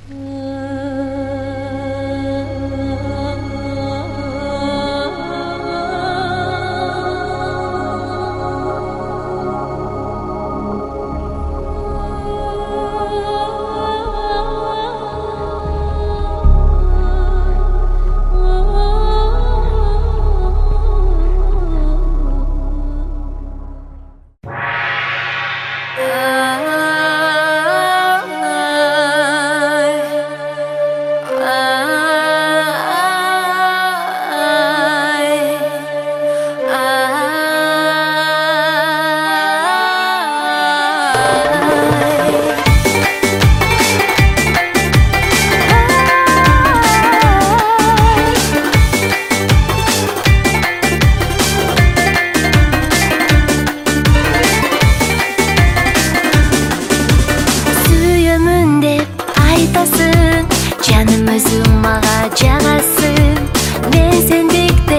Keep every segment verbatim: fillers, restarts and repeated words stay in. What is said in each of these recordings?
Жаным өзүң мага жагасың, мен сендикте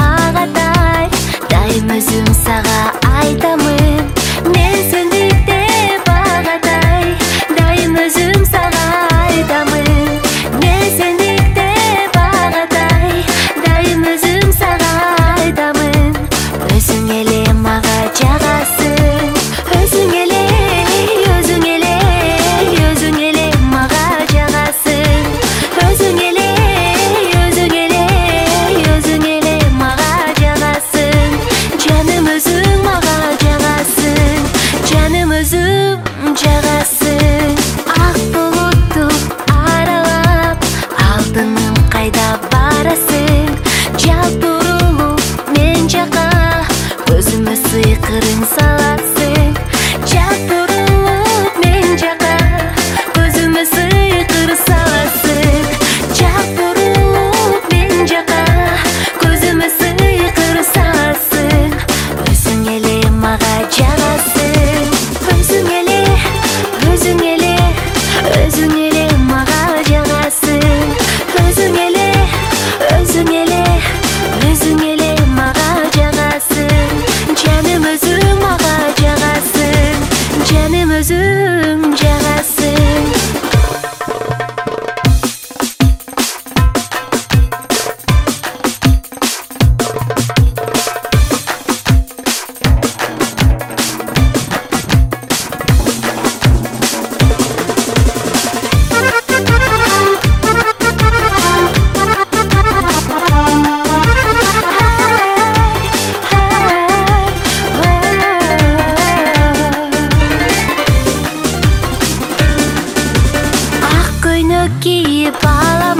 агатай, дайым өзүм сага айтамын. Мен сендикте багатай, дайым өзүм сага айтамын. Мен сендикте багатай, дайым өзүм сага айтамын. Өзүң эле мага жагасың, өзүң эле, өзүң эле, өзүң эле мага жагасың. Өзүң эле, өзүң эле, өзүң эле мага жагасың. Жаным өзүң мага жагасың, жаным өзүң жагасың. Ак булутту аралап, алтыным кайда барасың? Жалт бурулуп мен жака, көзүмө сыйкырың саласың. Жалт бурулуп мен жака, көзүмө сыйкыр саласың. Жалт бурулуп мен жака, көзүмө сыйкыр саласың. Өзүң эле мага жагасың, өзүң эле, өзүң эле, өзүң эле мага жагасың. Өзүң эле, өзүң эле, өзүң эле мага жагасың. Жаным өзүң мага жагасың, жаным өзүң жагасың. Ак көйнөк кийип алам